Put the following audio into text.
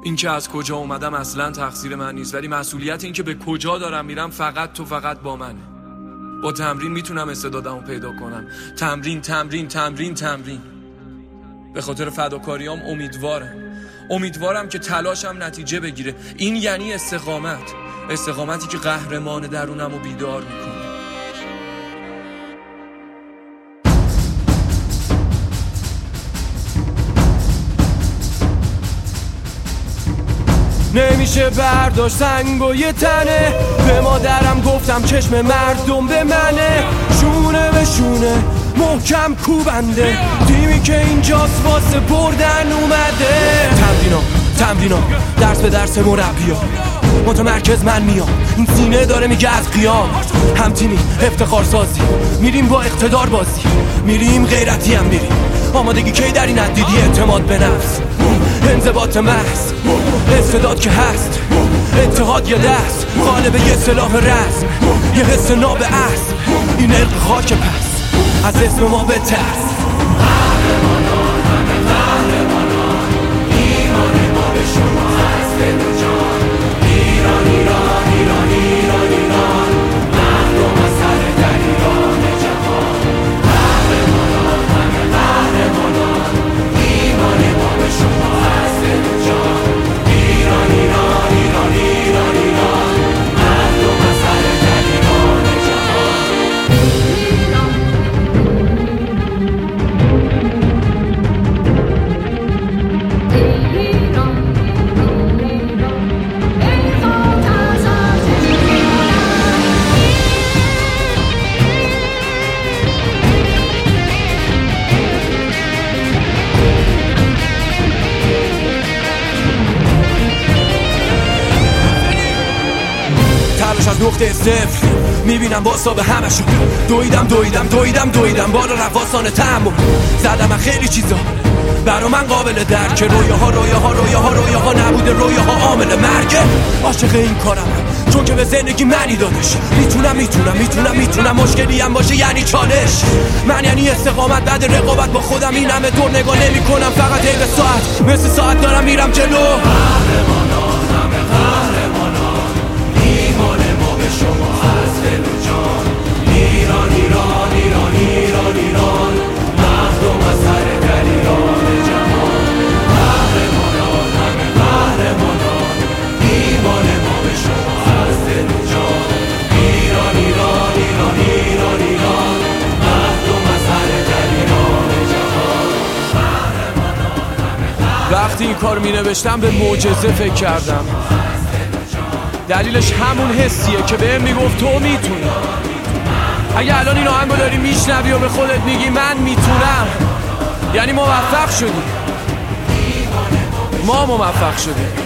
این که از کجا اومدم اصلا تقصیر من نیست، ولی مسئولیت این که به کجا دارم میرم فقط با منه. با تمرین میتونم استعدادمو پیدا کنم. تمرین. به خاطر فداکاریام امیدوارم که تلاشم نتیجه بگیره. این یعنی استقامتی که قهرمان درونمو بیدار میکنه. نمیشه برداشت سنگ و یه تنه. به مادرم گفتم چشم مردم به منه. شونه به شونه محکم کوبنده. تیمی که اینجاست واسه بردن اومده. تمرینا درس به درس مربیا. متمرکز من میام، این سینه داره میگه از قیام. هم تیمی افتخار سازی، میریم با اقتدار بازی، میریم غیرتی هم میریم. آمادگی کی در این دیدی؟ اعتماد به نفس، انضباط محض، استعداد که هست، اتحاد یه دست، غالب یه سلاح رسم، یه حس ناب اسب. این علق خاک پس از اسم ما بترس. قهرمانان همه قهرمانان، ایمان ما به شما هست دل جان. ایران مردم از سر در ایران جهان. قهرمانان همه قهرمانان، ایمان ما به شما هست دل جان. ایران مردم از سر در ایران جهان. از نقطه صفر میبینم باسا به همشون. دویدم بالا رفاسان تحمل. زدم من خیلی چیزا برا من قابل درک. رویاها نبوده، رویاها عامل مرگه. عاشق این کارم چون که به زندگی منی دادش. میتونم مشکلی هم باشه یعنی چالش. من یعنی استقامت بعد رقابت با خودم. این همه دور نگاه نمی کنم، فقط به ساعت مثل ساعت دارم میرم جلو. قهرمانان همه قهرمانان، ایمان ما به شما هست دل و جان. ایران مردم از سر در ایران جهان. قهرمانان همه قهرمانان، ایمان ما به شما هست دل و جان. ایران مردم از سر در ایران جهان. وقتی این کار می نوشتم به معجزه فکر کردم. دلیلش همون حسیه که بهم میگفت تو میتونی. اگه الان این آهنگو داری میشنوی و به خودت میگی من میتونم، یعنی موفق شدی. ما موفق شدیم.